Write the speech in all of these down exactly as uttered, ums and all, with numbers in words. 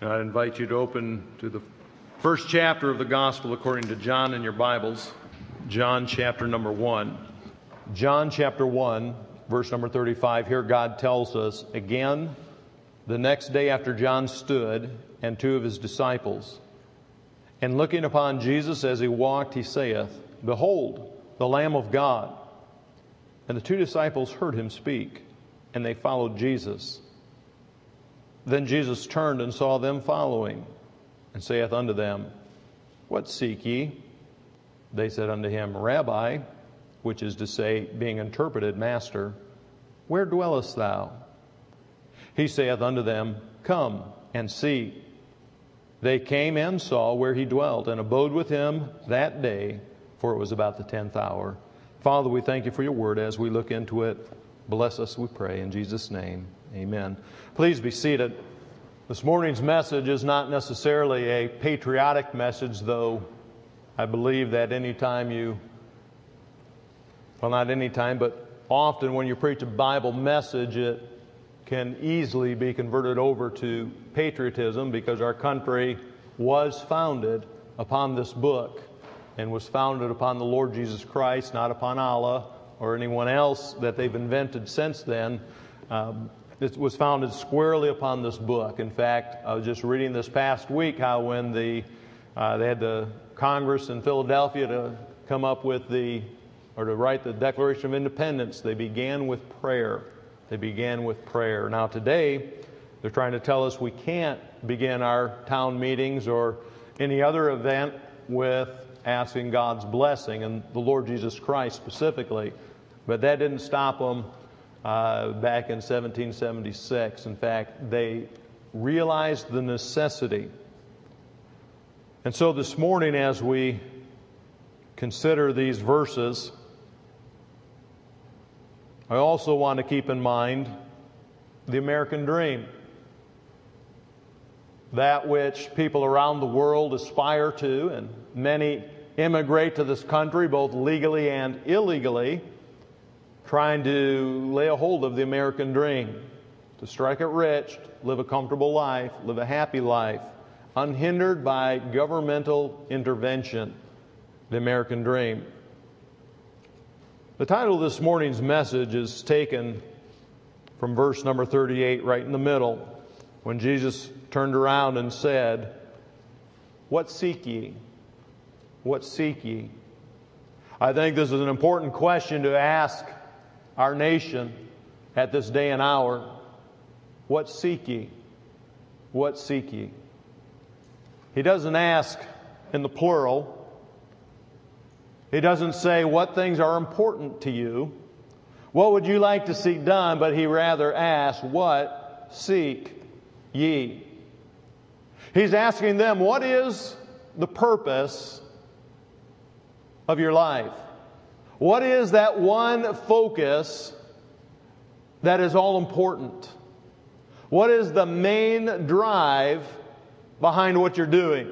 I invite you to open to the first chapter of the Gospel according to John in your Bibles, John chapter number one. John chapter one, verse number thirty-five, here God tells us, "Again, the next day after John stood, and two of his disciples, and looking upon Jesus as he walked, he saith, Behold, the Lamb of God. And the two disciples heard him speak, and they followed Jesus. Then Jesus turned and saw them following, and saith unto them, What seek ye? They said unto him, Rabbi, which is to say, being interpreted, Master, where dwellest thou? He saith unto them, Come and see. They came and saw where he dwelt, and abode with him that day, for it was about the tenth hour. Father, we thank you for your word as we look into it. Bless us, we pray, in Jesus' name. Amen. Please be seated. This morning's message is not necessarily a patriotic message, though I believe that any time you, well, not any time, but often when you preach a Bible message, it can easily be converted over to patriotism, because our country was founded upon this book and was founded upon the Lord Jesus Christ, not upon Allah or anyone else that they've invented since then. Um, it was founded squarely upon this book. In fact, I was just reading this past week how when the uh, they had the Congress in Philadelphia to come up with the, or to write the Declaration of Independence, they began with prayer. They began with prayer. Now today, they're trying to tell us we can't begin our town meetings or any other event with asking God's blessing, and the Lord Jesus Christ specifically. But that didn't stop them uh, back in seventeen seventy-six. In fact, they realized the necessity. And so this morning, as we consider these verses, I also want to keep in mind the American dream, that which people around the world aspire to, and many immigrate to this country both legally and illegally, trying to lay a hold of the American dream, to strike it rich, live a comfortable life, live a happy life, unhindered by governmental intervention, the American dream. The title of this morning's message is taken from verse number thirty-eight, right in the middle, when Jesus turned around and said, What seek ye? What seek ye? I think this is an important question to ask our nation at this day and hour. What seek ye? What seek ye? He doesn't ask in the plural. He doesn't say what things are important to you. What would you like to see done? But he rather asks, what seek ye? He's asking them, what is the purpose of your life? What is that one focus that is all important? What is the main drive behind what you're doing?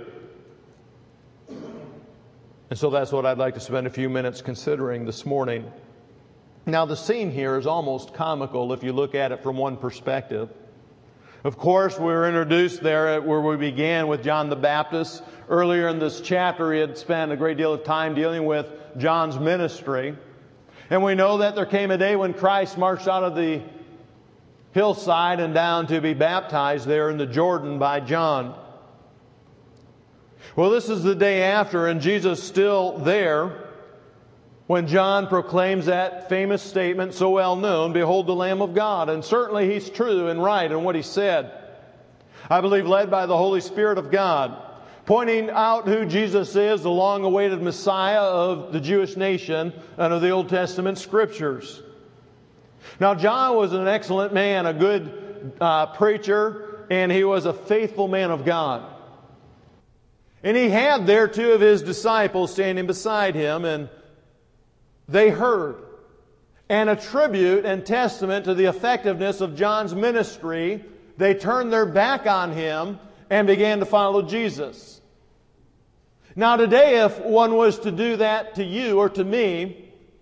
And so that's what I'd like to spend a few minutes considering this morning. Now, the scene here is almost comical if you look at it from one perspective. Of course, we were introduced there where we began with John the Baptist. Earlier in this chapter, he had spent a great deal of time dealing with John's ministry. And we know that there came a day when Christ marched out of the hillside and down to be baptized there in the Jordan by John. Well, this is the day after, and Jesus still there when John proclaims that famous statement so well known, Behold the Lamb of God. And certainly he's true and right in what he said. I believe led by the Holy Spirit of God, pointing out who Jesus is, the long-awaited Messiah of the Jewish nation and of the Old Testament Scriptures. Now, John was an excellent man, a good uh, preacher, and he was a faithful man of God. And he had there two of his disciples standing beside him, and they heard and attribute and testament to the effectiveness of John's ministry. They turned their back on him and began to follow Jesus. Now today, if one was to do that to you or to me,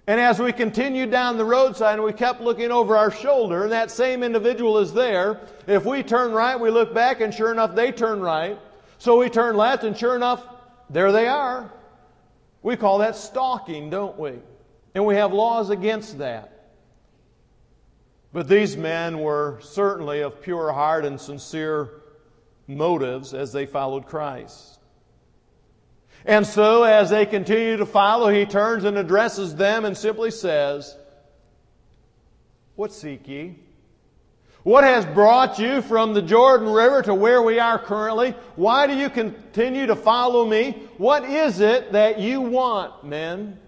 And as we continued down the roadside and we kept looking over our shoulder, and that same individual is there, if we turn right, we look back, and sure enough, they turn right. So we turn left, and sure enough, there they are. We call that stalking, don't we? And we have laws against that. But these men were certainly of pure heart and sincere motives as they followed Christ. And so, as they continue to follow, He turns and addresses them and simply says, "What seek ye? What has brought you from the Jordan River to where we are currently? Why do you continue to follow me? What is it that you want, men?"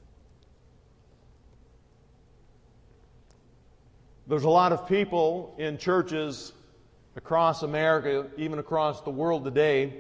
There's a lot of people in churches across America, even across the world today.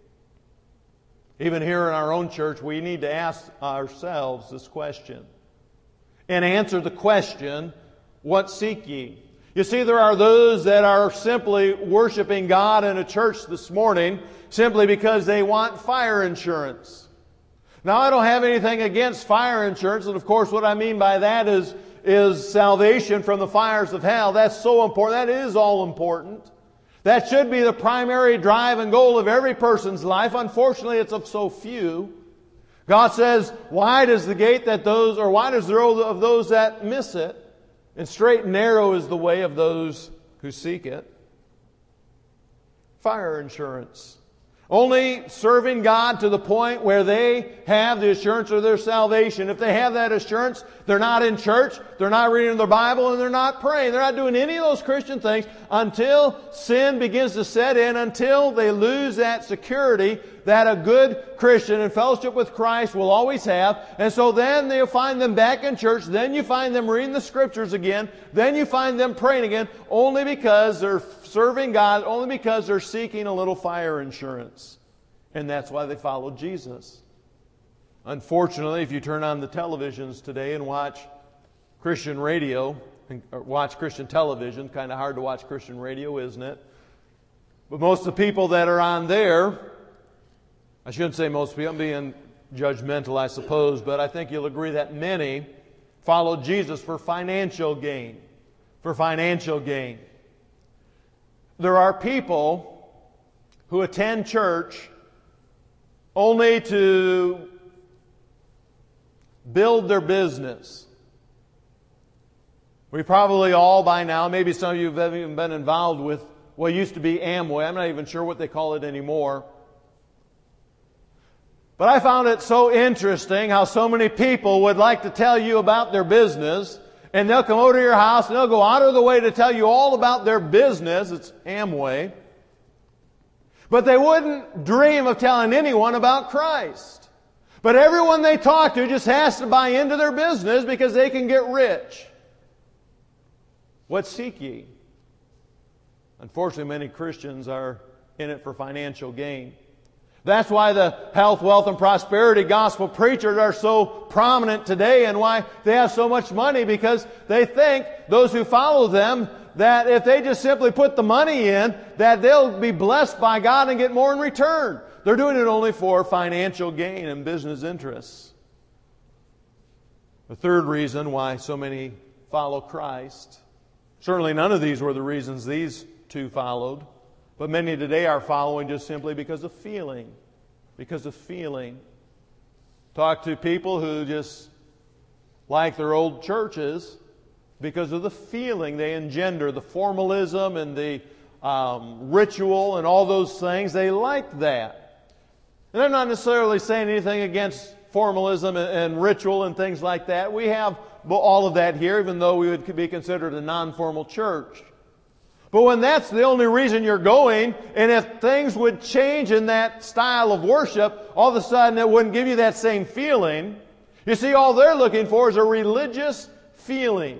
Even here in our own church, we need to ask ourselves this question and answer the question, "What seek ye?" You see, there are those that are simply worshiping God in a church this morning simply because they want fire insurance. Now, I don't have anything against fire insurance, and of course what I mean by that is, is salvation from the fires of hell. That's so important. That is all important. That should be the primary drive and goal of every person's life. Unfortunately, it's of so few. God says, "Wide is the gate that those, or wide is the road of those that miss it, and straight and narrow is the way of those who seek it." Fire insurance. Only serving God to the point where they have the assurance of their salvation. If they have that assurance, they're not in church, they're not reading their Bible, and they're not praying. They're not doing any of those Christian things until sin begins to set in, until they lose that security that a good Christian in fellowship with Christ will always have. And so then you'll find them back in church, then you find them reading the Scriptures again, then you find them praying again, only because they're serving God, only because they're seeking a little fire insurance. And that's why they follow Jesus. Unfortunately, if you turn on the televisions today and watch Christian radio, or watch Christian television, kind of hard to watch Christian radio, isn't it? But most of the people that are on there, I shouldn't say most people, I'm being judgmental, I suppose, but I think you'll agree that many follow Jesus for financial gain. For financial gain. There are people who attend church only to build their business. We probably all by now, maybe some of you have even been involved with what used to be Amway. I'm not even sure what they call it anymore. But I found it so interesting how so many people would like to tell you about their business, and they'll come over to your house and they'll go out of the way to tell you all about their business. It's Amway. But they wouldn't dream of telling anyone about Christ. But everyone they talk to just has to buy into their business because they can get rich. What seek ye? Unfortunately, many Christians are in it for financial gain. That's why the health, wealth, and prosperity gospel preachers are so prominent today, and why they have so much money, because they think, those who follow them, that if they just simply put the money in, that they'll be blessed by God and get more in return. They're doing it only for financial gain and business interests. The third reason why so many follow Christ, certainly none of these were the reasons these two followed, but many today are following just simply because of feeling. Because of feeling. Talk to people who just like their old churches because of the feeling they engender, the formalism and the um, ritual and all those things. They like that. And I'm not necessarily saying anything against formalism and, and ritual and things like that. We have all of that here, even though we would be considered a non-formal church. But when that's the only reason you're going, and if things would change in that style of worship, all of a sudden it wouldn't give you that same feeling. You see, all they're looking for is a religious feeling.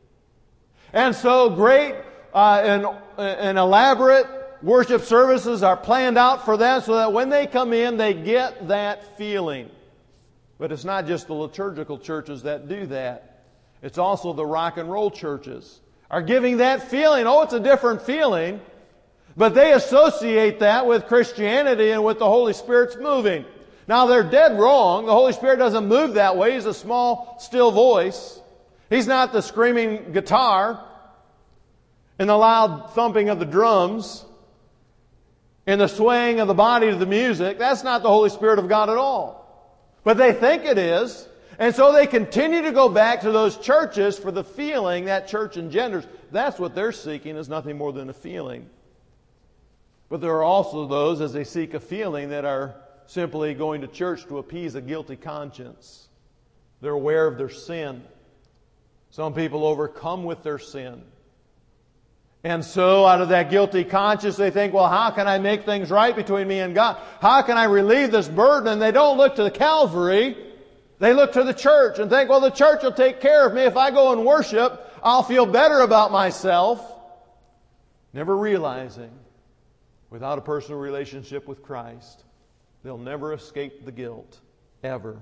And so great uh, and, and elaborate worship services are planned out for them so that when they come in, they get that feeling. But it's not just the liturgical churches that do that. It's also the rock and roll churches are giving that feeling. Oh, it's a different feeling. But they associate that with Christianity and with the Holy Spirit's moving. Now, they're dead wrong. The Holy Spirit doesn't move that way. He's a small, still voice. He's not the screaming guitar and the loud thumping of the drums and the swaying of the body to the music. That's not the Holy Spirit of God at all. But they think it is. And so they continue to go back to those churches for the feeling that church engenders. That's what they're seeking, is nothing more than a feeling. But there are also those, as they seek a feeling, that are simply going to church to appease a guilty conscience. They're aware of their sin. Some people overcome with their sin. And so out of that guilty conscience, they think, well, how can I make things right between me and God? How can I relieve this burden? And they don't look to the Calvary. They look to the church and think, well, the church will take care of me. If I go and worship, I'll feel better about myself. Never realizing, without a personal relationship with Christ, they'll never escape the guilt, ever.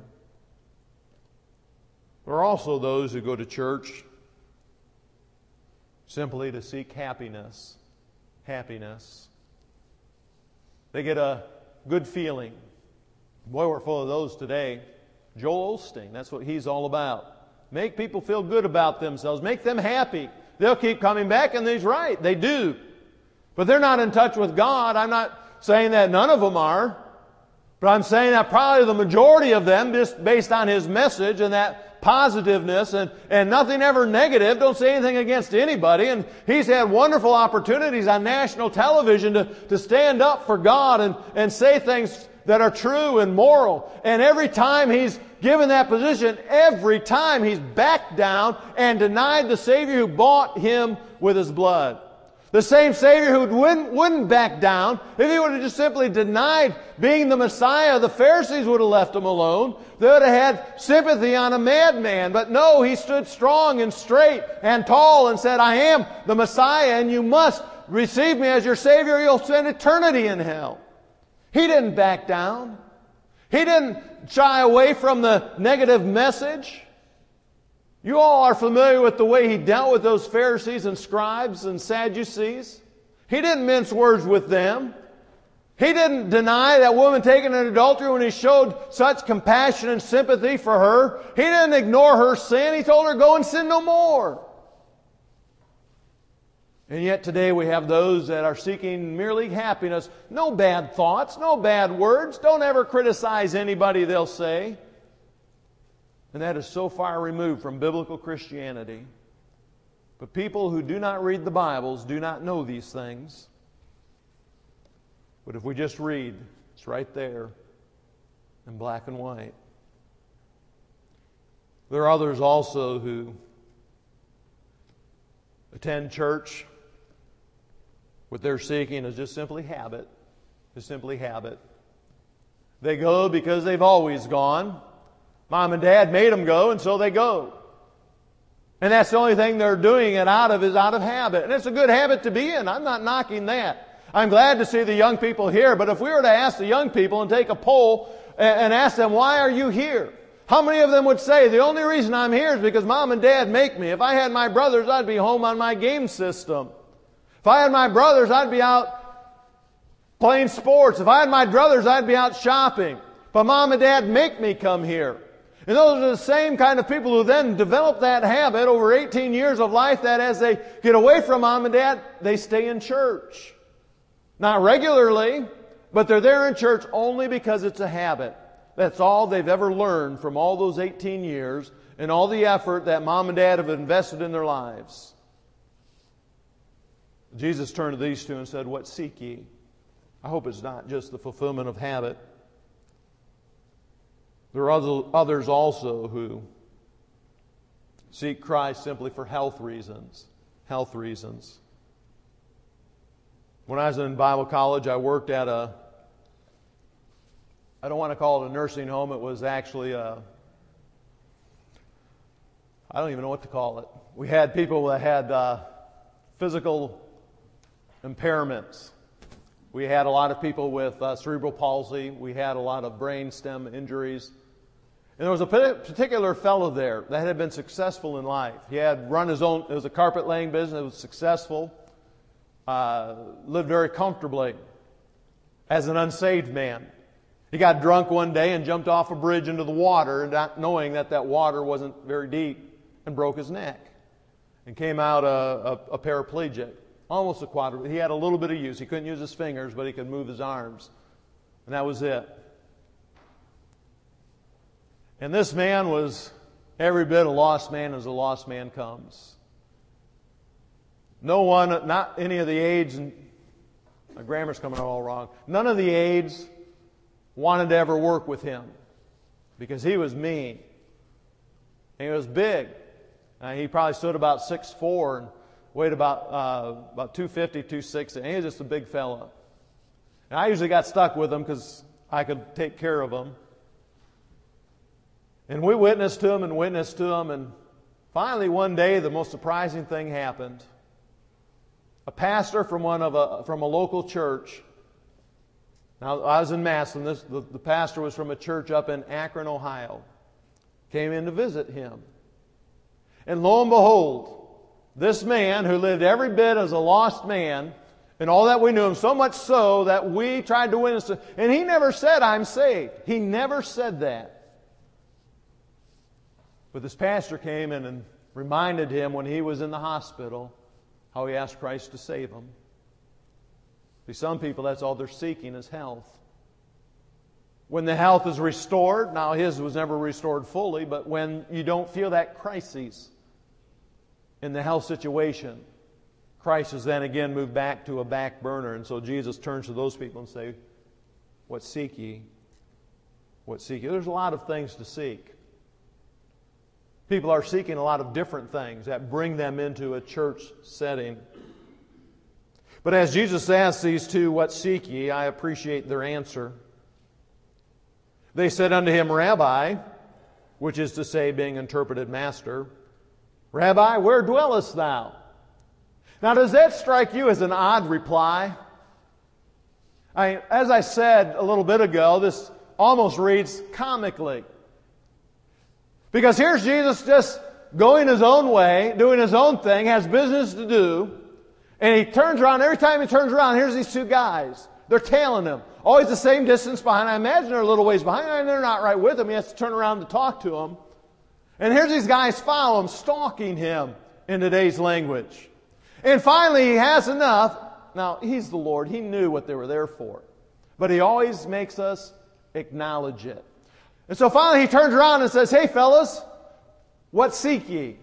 There are also those who go to church simply to seek happiness. Happiness. They get a good feeling. Boy, we're full of those today. Joel Osteen, that's what he's all about. Make people feel good about themselves. Make them happy. They'll keep coming back, and he's right. They do. But they're not in touch with God. I'm not saying that none of them are. But I'm saying that probably the majority of them, just based on his message and that positiveness and, and nothing ever negative, don't say anything against anybody. And he's had wonderful opportunities on national television to, to stand up for God and, and say things that are true and moral. And every time he's given that position, every time he's backed down and denied the Savior who bought him with his blood. The same Savior who wouldn't, wouldn't back down. If he would have just simply denied being the Messiah, the Pharisees would have left him alone. They would have had sympathy on a madman. But no, he stood strong and straight and tall and said, I am the Messiah and you must receive me as your Savior. You'll spend eternity in hell. He didn't back down. He didn't shy away from the negative message. You all are familiar with the way he dealt with those Pharisees and scribes and Sadducees. He didn't mince words with them. He didn't deny that woman taken in adultery when he showed such compassion and sympathy for her. He didn't ignore her sin. He told her, go and sin no more. And yet today we have those that are seeking merely happiness. No bad thoughts, no bad words. Don't ever criticize anybody, they'll say. And that is so far removed from biblical Christianity. But people who do not read the Bibles do not know these things. But if we just read, it's right there in black and white. There are others also who attend church. What they're seeking is just simply habit. Just simply habit. They go because they've always gone. Mom and Dad made them go, and so they go. And that's the only thing they're doing it out of is out of habit. And it's a good habit to be in. I'm not knocking that. I'm glad to see the young people here, but if we were to ask the young people and take a poll and ask them, why are you here? How many of them would say, the only reason I'm here is because Mom and Dad make me. If I had my brothers, I'd be home on my game system. If I had my brothers, I'd be out playing sports. If I had my brothers, I'd be out shopping. But Mom and Dad make me come here. And those are the same kind of people who then develop that habit over eighteen years of life, that as they get away from Mom and Dad, they stay in church. Not regularly, but they're there in church only because it's a habit. That's all they've ever learned from all those eighteen years and all the effort that Mom and Dad have invested in their lives. Jesus turned to these two and said, what seek ye? I hope it's not just the fulfillment of habit. There are others also who seek Christ simply for health reasons. Health reasons. When I was in Bible college, I worked at a, I don't want to call it a nursing home. It was actually a, I don't even know what to call it. We had people that had uh, physical impairments. We had a lot of people with uh, cerebral palsy. We had a lot of brain stem injuries. And there was a particular fellow there that had been successful in life. He had run his own, it was a carpet laying business, it was successful, uh, lived very comfortably as an unsaved man. He got drunk one day and jumped off a bridge into the water, not knowing that that water wasn't very deep, and broke his neck. And came out a, a, a paraplegic, almost a quadriplegic. He had a little bit of use. He couldn't use his fingers, but he could move his arms. And that was it. And this man was every bit a lost man as a lost man comes. No one, not any of the aides, and my grammar's coming out all wrong, none of the aides wanted to ever work with him because he was mean. And he was big. Uh, he probably stood about six foot four and weighed about uh, about two fifty, two sixty. And he was just a big fella. And I usually got stuck with him because I could take care of him. And we witnessed to him and witnessed to him. And finally one day the most surprising thing happened. A pastor from one of a from a local church. Now I was in Massillon. This, the, the pastor was from a church up in Akron, Ohio. Came in to visit him. And lo and behold, this man who lived every bit as a lost man, and all that we knew him, so much so that we tried to witness to, and he never said, "I'm saved." He never said that. But this pastor came in and reminded him when he was in the hospital how he asked Christ to save him. See, some people, that's all they're seeking is health. When the health is restored, now his was never restored fully, but when you don't feel that crisis in the health situation, Christ is then again moved back to a back burner. And so Jesus turns to those people and says, "What seek ye? What seek ye?" There's a lot of things to seek. People are seeking a lot of different things that bring them into a church setting. But as Jesus asked these two, "What seek ye?" I appreciate their answer. They said unto him, "Rabbi," which is to say, being interpreted, Master, "Rabbi, where dwellest thou?" Now, does that strike you as an odd reply? I, as I said a little bit ago, this almost reads comically. Because here's Jesus just going his own way, doing his own thing, has business to do, and he turns around. Every time he turns around, here's these two guys. They're tailing him. Always the same distance behind. I imagine they're a little ways behind, and they're not right with him. He has to turn around to talk to him. And here's these guys following him, stalking him in today's language. And finally, he has enough. Now, he's the Lord. He knew what they were there for. But he always makes us acknowledge it. And so finally he turns around and says, "Hey, fellas, what seek ye?"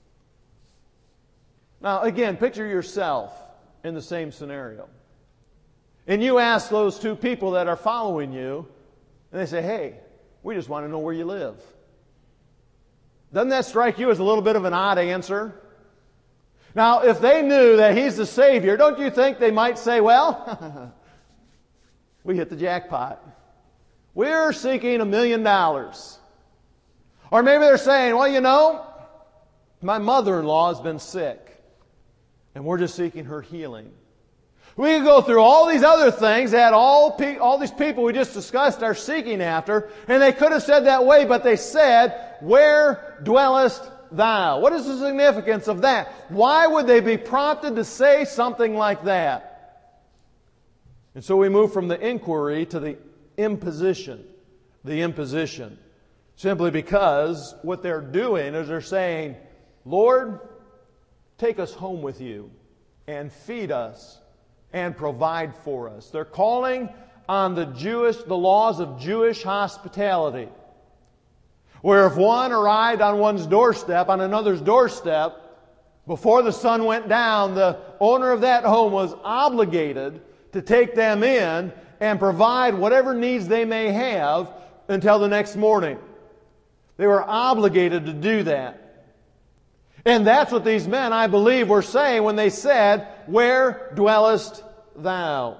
Now, again, picture yourself in the same scenario. And you ask those two people that are following you, and they say, "Hey, we just want to know where you live." Doesn't that strike you as a little bit of an odd answer? Now, if they knew that He's the Savior, don't you think they might say, "Well, we hit the jackpot. We're seeking a million dollars." Or maybe they're saying, "Well, you know, my mother-in-law has been sick, and we're just seeking her healing." We could go through all these other things that all, pe- all these people we just discussed are seeking after, and they could have said that way, but they said, "Where dwellest thou?" What is the significance of that? Why would they be prompted to say something like that? And so we move from the inquiry to the imposition. The imposition. Simply because what they're doing is they're saying, "Lord, take us home with you and feed us and provide for us." They're calling on the Jewish, the laws of Jewish hospitality. Where if one arrived on one's doorstep, on another's doorstep, before the sun went down, the owner of that home was obligated to take them in and provide whatever needs they may have until the next morning. They were obligated to do that. And that's what these men, I believe, were saying when they said, "Where dwellest thou?"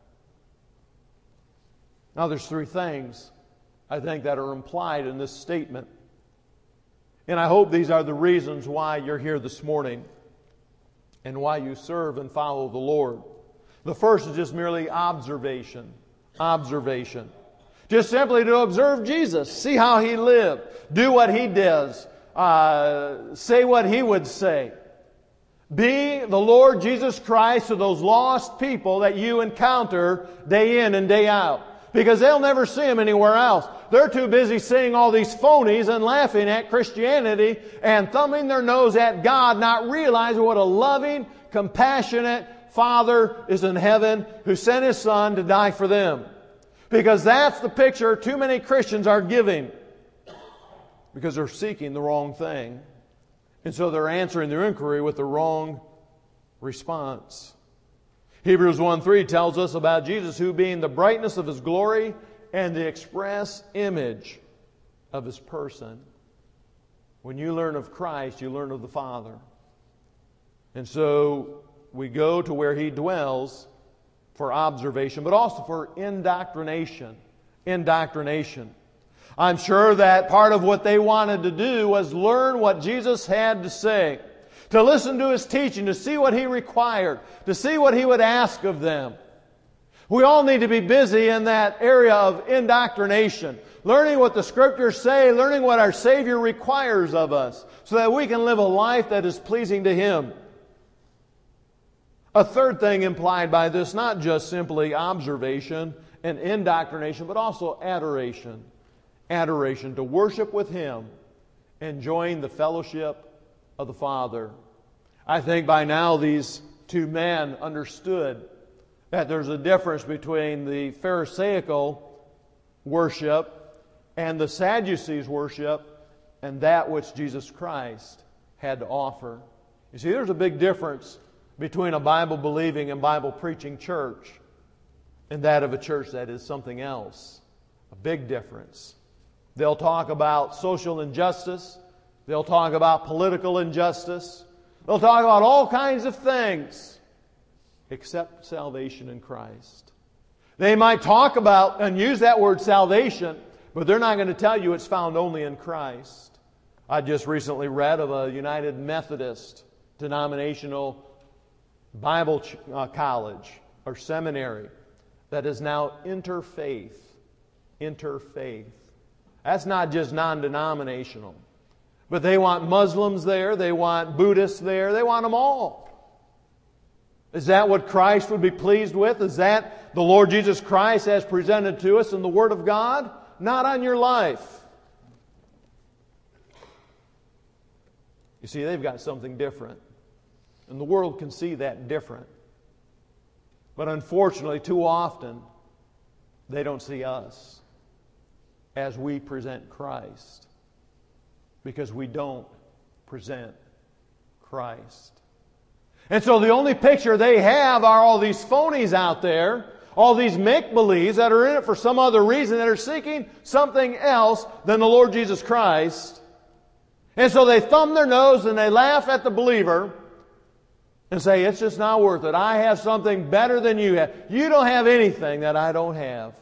Now there's three things I think that are implied in this statement. And I hope these are the reasons why you're here this morning and why you serve and follow the Lord. The first is just merely observation. Observation. Just simply to observe Jesus. See how He lived. Do what He does. Uh, say what He would say. Be the Lord Jesus Christ to those lost people that you encounter day in and day out. because they'll never see Him anywhere else. They're too busy seeing all these phonies and laughing at Christianity and thumbing their nose at God, not realizing what a loving, compassionate Father is in heaven who sent His Son to die for them. Because that's the picture too many Christians are giving. Because they're seeking the wrong thing. And so they're answering their inquiry with the wrong response. Hebrews one three tells us about Jesus, who being the brightness of His glory and the express image of His person. When you learn of Christ, you learn of the Father. And so we go to where He dwells for observation, but also for indoctrination. Indoctrination. I'm sure that part of what they wanted to do was learn what Jesus had to say, to listen to His teaching, to see what He required, to see what He would ask of them. We all need to be busy in that area of indoctrination, learning what the Scriptures say, learning what our Savior requires of us, so that we can live a life that is pleasing to Him. A third thing implied by this, not just simply observation and indoctrination, but also adoration. Adoration, to worship with Him, enjoying the fellowship of the Father. I think by now these two men understood that there's a difference between the Pharisaical worship and the Sadducees' worship and that which Jesus Christ had to offer. You see, there's a big difference between a Bible-believing and Bible-preaching church and that of a church that is something else. A big difference. They'll talk about social injustice. They'll talk about political injustice. They'll talk about all kinds of things except salvation in Christ. They might talk about and use that word salvation, but they're not going to tell you it's found only in Christ. I just recently read of a United Methodist denominational Bible uh, college or seminary that is now interfaith. Interfaith. That's not just non-denominational. But they want Muslims there, they want Buddhists there, they want them all. Is that what Christ would be pleased with? Is that the Lord Jesus Christ has presented to us in the Word of God? Not on your life. You see, they've got something different. And the world can see that different. But unfortunately, too often, they don't see us as we present Christ. Because we don't present Christ. And so the only picture they have are all these phonies out there, all these make-believes that are in it for some other reason, that are seeking something else than the Lord Jesus Christ. And so they thumb their nose and they laugh at the believer and say, it's just not worth it. I have something better than you have. You don't have anything that I don't have.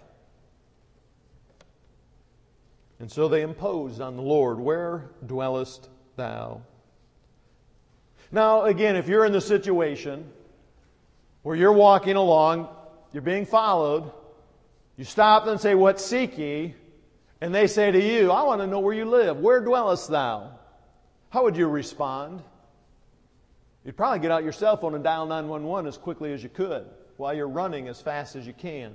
And so they imposed on the Lord, where dwellest thou? Now, again, if you're in the situation where you're walking along, you're being followed, you stop and say, what seek ye? And they say to you, I want to know where you live. Where dwellest thou? How would you respond? You'd probably get out your cell phone and dial nine one one as quickly as you could while you're running as fast as you can.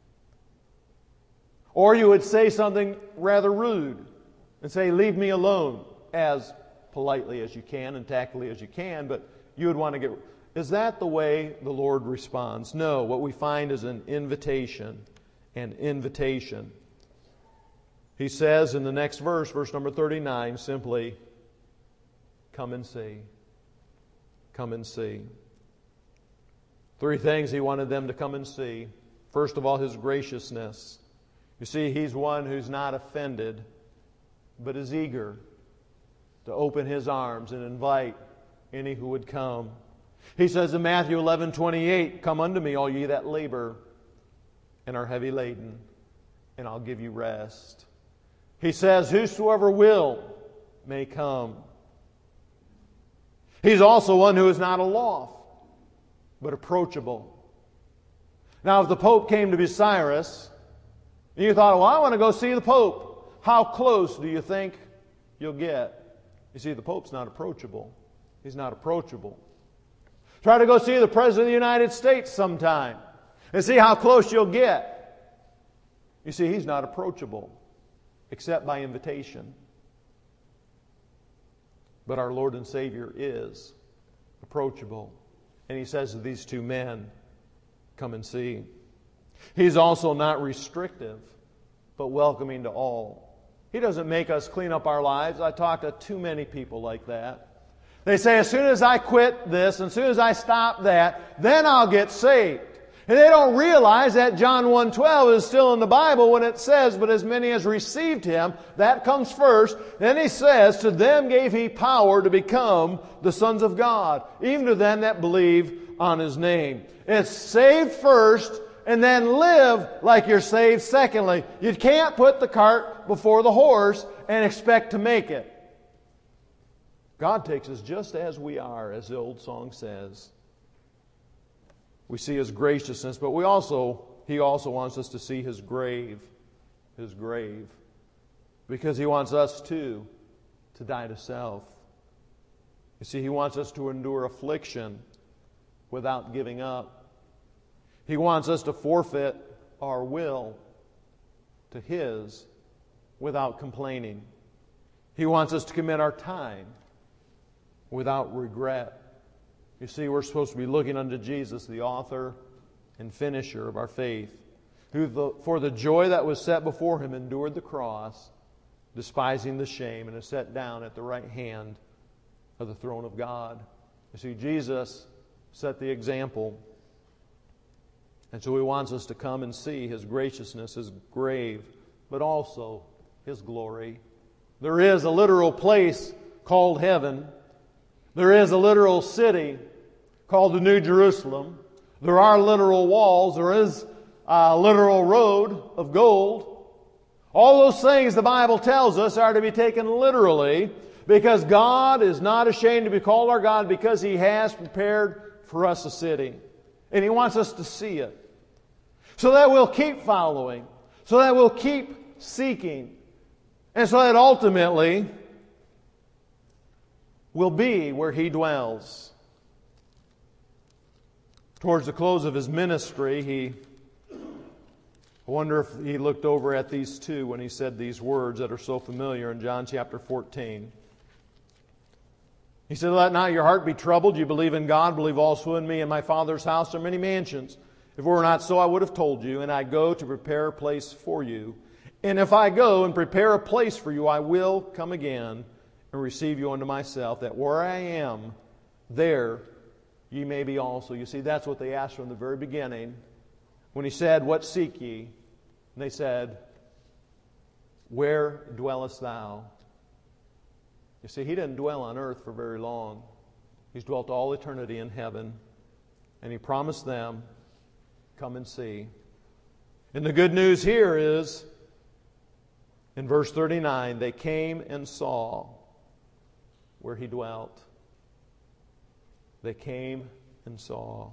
Or you would say something rather rude and say, leave me alone, as politely as you can and tactfully as you can, but you would want to get... Is that the way the Lord responds? No, what we find is an invitation. An invitation. He says in the next verse, verse number thirty-nine, simply, come and see. Come and see. Three things He wanted them to come and see. First of all, His graciousness. You see, He's one who's not offended, but is eager to open His arms and invite any who would come. He says in Matthew eleven twenty-eight, come unto me, all ye that labor and are heavy laden, and I'll give you rest. He says, whosoever will may come. He's also one who is not aloft, but approachable. Now, if the Pope came to Bucyrus, and you thought, well, I want to go see the Pope, how close do you think you'll get? You see, the Pope's not approachable. He's not approachable. Try to go see the President of the United States sometime and see how close you'll get. You see, He's not approachable except by invitation. But our Lord and Savior is approachable. And He says to these two men, come and see. He's also not restrictive, but welcoming to all. He doesn't make us clean up our lives. I talk to too many people like that. They say, as soon as I quit this, as soon as I stop that, then I'll get saved. And they don't realize that John one twelve is still in the Bible when it says, but as many as received Him, that comes first. Then He says, to them gave He power to become the sons of God, even to them that believe on His name. It's saved first, and then live like you're saved secondly. You can't put the cart before the horse and expect to make it. God takes us just as we are, as the old song says. We see His graciousness, but we also, He also wants us to see His grave. His grave. Because He wants us too to die to self. You see, He wants us to endure affliction without giving up. He wants us to forfeit our will to His without complaining. He wants us to commit our time without regret. You see, we're supposed to be looking unto Jesus, the author and finisher of our faith, who the, for the joy that was set before Him endured the cross, despising the shame, and is set down at the right hand of the throne of God. You see, Jesus set the example. And so He wants us to come and see His graciousness, His grave, but also His glory. There is a literal place called heaven. There is a literal city called the New Jerusalem. There are literal walls. There is a literal road of gold. All those things the Bible tells us are to be taken literally, because God is not ashamed to be called our God, because He has prepared for us a city. And He wants us to see it. So that we'll keep following. So that we'll keep seeking. And so that ultimately we'll be where He dwells. Towards the close of His ministry, He, I wonder if He looked over at these two when He said these words that are so familiar in John chapter fourteen. He said, let not your heart be troubled. You believe in God, believe also in me. In my Father's house are many mansions. If it were not so, I would have told you. And I go to prepare a place for you. And if I go and prepare a place for you, I will come again and receive you unto myself, that where I am, there ye may be also. You see, that's what they asked from the very beginning. When He said, what seek ye? And they said, where dwellest thou? You see, He didn't dwell on earth for very long. He's dwelt all eternity in heaven. And He promised them, come and see. And the good news here is, in verse thirty-nine, they came and saw where He dwelt. They came and saw.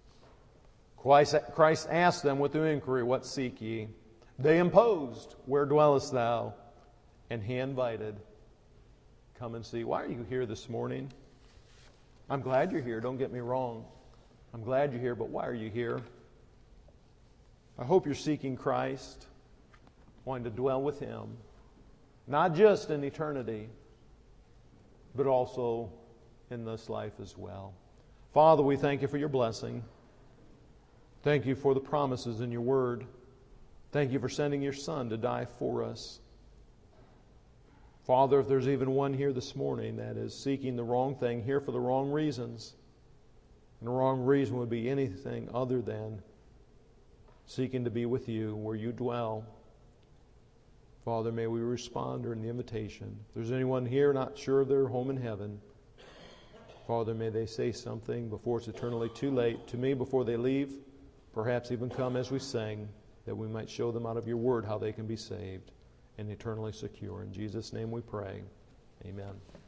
Christ asked them with the inquiry, what seek ye? They imposed, where dwellest thou? And He invited, come and see. Why are you here this morning? I'm glad you're here, don't get me wrong. I'm glad you're here, but why are you here? I hope you're seeking Christ, wanting to dwell with Him, not just in eternity, but also in this life as well. Father, we thank You for Your blessing. Thank You for the promises in Your Word. Thank You for sending Your Son to die for us. Father, if there's even one here this morning that is seeking the wrong thing, here for the wrong reasons, and the wrong reason would be anything other than seeking to be with You, where You dwell. Father, may we respond during the invitation. If there's anyone here not sure of their home in heaven, Father, may they say something before it's eternally too late to me before they leave, perhaps even come as we sing, that we might show them out of Your Word how they can be saved and eternally secure. In Jesus' name we pray. Amen.